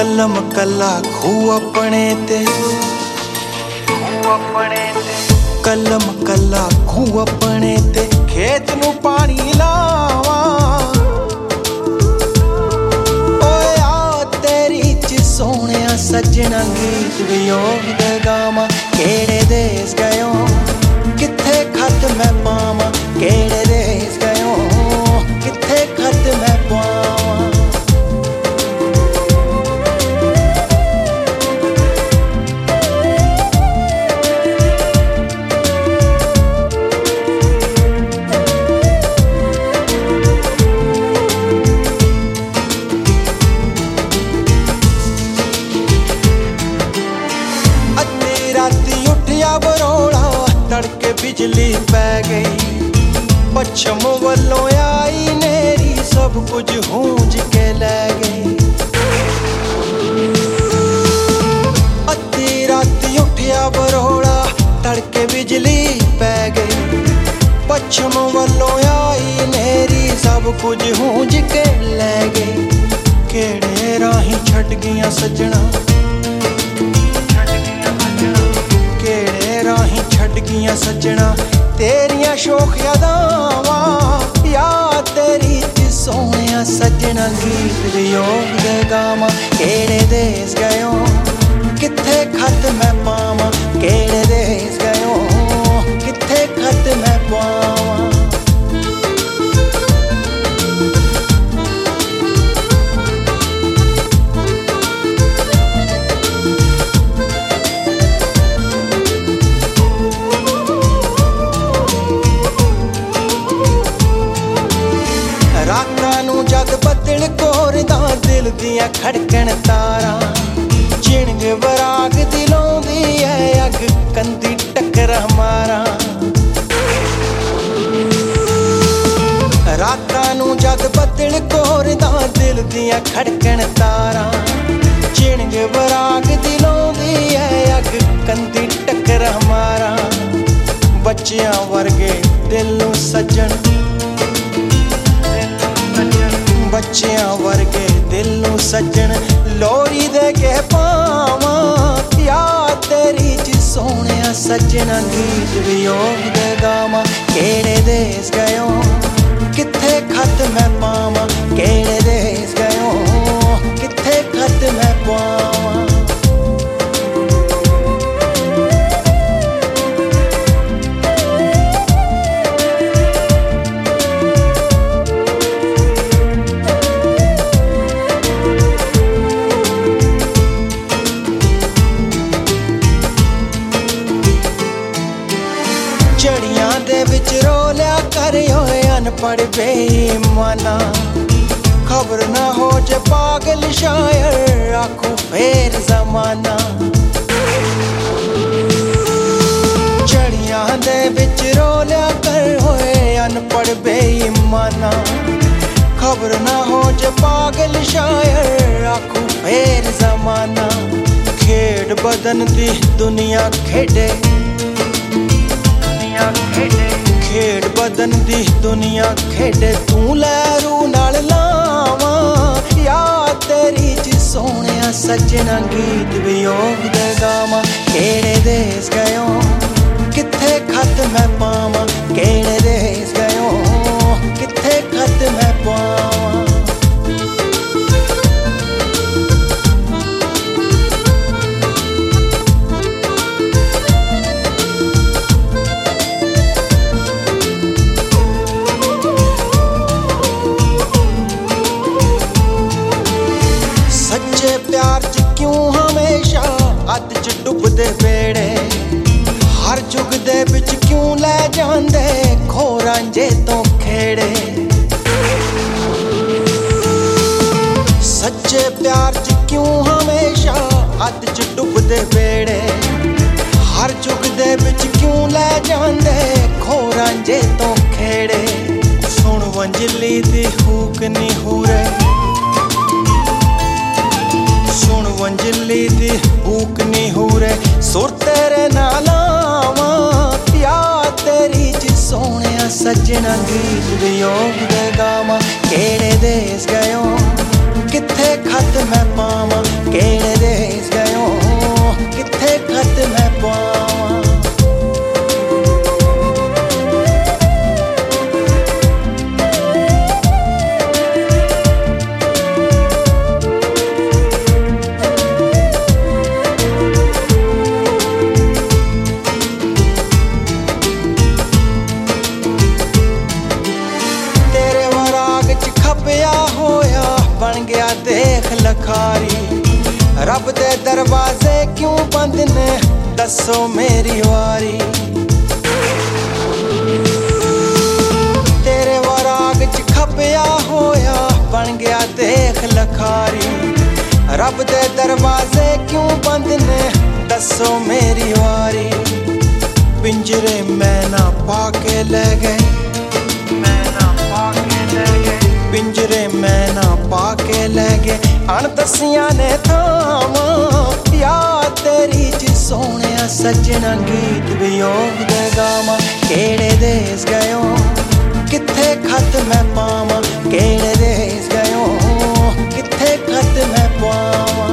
कलम कला खू अपने ते, कलम कला खू अपने ते, खेत नू पानी लावा। ओए आ तेरी च सोहणिया सजना गीत वियोग दे गावां। केड़े देस गयो किथे खत मैं पावां, केड़े देस गयो किथे खत मैं पावां। तड़के बिजली पै गई, पच्छम वल्लों आई नेरी, सब कुछ हूंज के लै गई। अद्धी राती उठिया बरोड़ा, तड़के बिजली पै गई, पच्छम वल्लों आई नेरी, सब कुछ हूंज के लै गई। केड़े राही छट गईयां सजना, राही छड़ गियां सजना, तेरियां शोख यादावां। याद तेरी च सोहणिया सजना गीत वियोग दे गावां। केड़े देस गयो किथे खत मैं पावां, केड़े देस गयो किथे खत मैं पावां। जद बदल कोरदा दिल दियां खड़कन तारां, झिणग वराग दिलों दी है अग कंदी टक्कर मारा। रातां नू जद बदल कोरदा दिल दियां खड़कन तारां, झिणग वराग दिलों दी है अग कंदी टक्कर मारा। बच्चियां वर्गे दिल नू सज्जन, बच्चियां वर्गे दिल नू सज्जन, लोरी दे के पावां। याद तेरी च सोहणिया सजना गीत वियोग दे गावां। केड़े देस गयो किथे खत मैं पावां, केड़े देस गयो किथे खत मैं पावां। झड़ियां दे विच रोलिया कर होए अनपढ़ बेईमाना, खबर ना हो जे पागल शायर आखू फेर जमाना। झड़ियां दे विच रोलिया कर होए अनपढ़ बेईमाना, खबर ना हो जे पागल शायर आखू फेर जमाना। खेड बदन दी दुनिया खेडे, खेड बदन दी दुनिया खेडे, तू लहरू नाल लावां। याद तेरी च सोहणिया सजना गीत वियोग दे गावां। केड़े देस गयो किथे खत मैं पावां, केड़े देस गयो किथे खत मैं पावां। प्यार च क्यों हमेशा अध च डुबदे बेड़े, हर जुग दे बिच क्यों लै जांदे खो रांझे तो खेड़े। सच्चे प्यार च क्यों हमेशा अध च डुबदे बेड़े, हर जुग दे बिच क्यों लै जांदे खो रांझे तो खेड़े। सुन वंजली दी हूक नी हूरे, सुन वंजली दी हूक नी हूरे, सुर तेरे नाल आवां। याद तेरी च सोहणिया सजना गीत वियोग दे गावां। केड़े देस गयो किथे खत मैं पावां। रब दे दरवाजे क्यों बंद ने दसो मेरी वारी तेरे वराग च खपया होया बन गया देख लखारी रब दे दरवाजे क्यों बंद ने दसो मेरी वारी पिंजरे मैं ना पाके ले गए पिंजरे मैं ना पाके ले गए अणदसियां ने थावां याद तेरी च सोहणिया सजना गीत वियोग दे गावां केड़े देस गयो किथे खत मैं पावां केड़े देस गयो किथे खत मैं पावां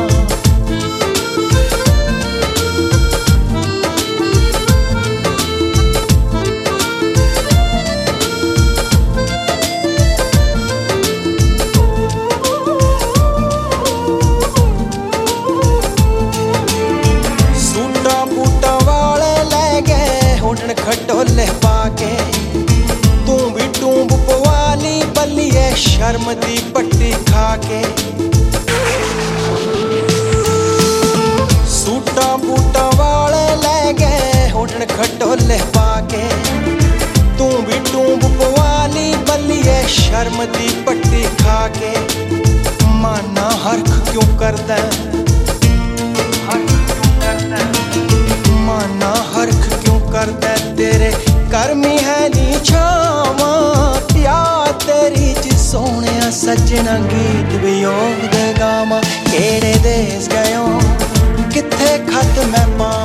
खटोले पाके तू भी टूंब पवाली बल्लिए शर्म दी पट्टी खाके सूटा बूटा वाले ले गए उड़न खटोले पाके तू भी टूंब पवाली बल्लिए शर्म दी पट्टी खाके माना हरख क्यों करदा माना हरख क्यों करदा तेरे करमी है नी छावां याद तेरी च सोहणिया सजना गीत वियोग दे गावां केड़े देस गयो किथे खत मैं पावां